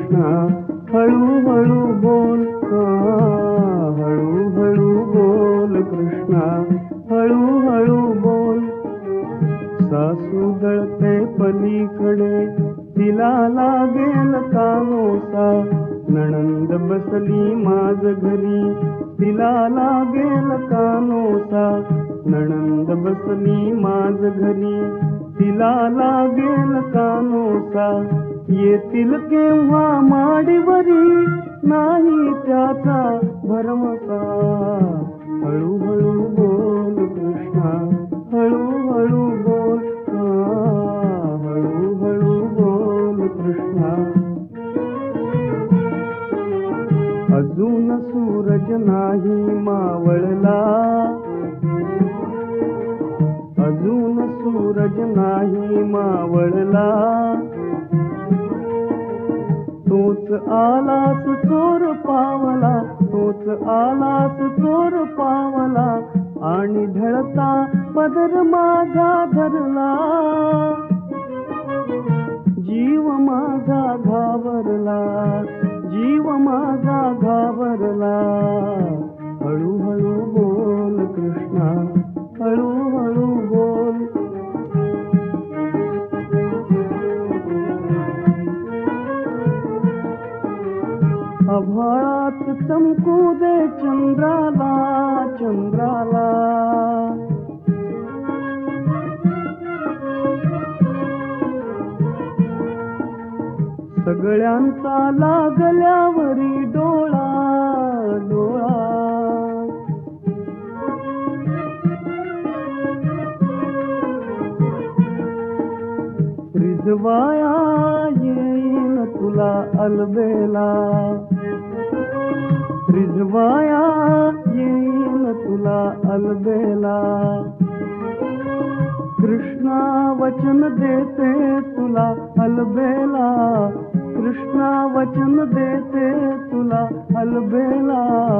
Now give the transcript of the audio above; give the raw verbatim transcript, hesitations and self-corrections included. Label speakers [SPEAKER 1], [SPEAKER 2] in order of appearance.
[SPEAKER 1] कृष्णा हळूहळू बोल, हळूहळू बोल कृष्णा हळूहळू बोल. सासू दळते पलीकडे तिला लागेल कानोसा, नणंद बसली माझ घरी तिला लागेल कानोसा, नणंद बसली माझ घरी तिला लागेल कानोसा. येतील केव्हा माडीवरी नाही त्याचा भरमसा. हळूहळू बोल कृष्णा हळूहळू बोल, हळूहळू बोल कृष्णा. अजून सूरज नाही मावळला, अजून सूरज नाही मावळला. तोच आलास चोर पावला, तोच आलास चोर पावला, आणि ढळता पदर माझा धरला. जीव माझा घाबरला, जीव माझा घाबरला. हळूहळू बोल कृष्णा हळूहळू बोल. आभाळात चमकू दे चंद्राला, चंद्राला. सगळ्यांचा लागल्यावरी डोळा, डोळा. रिझवाया येईन तुला अलबेला, रिझवाया येईन तुला अलबेला. कृष्णा वचन देते तुला अलबेला, कृष्णा वचन देते तुला अलबेला.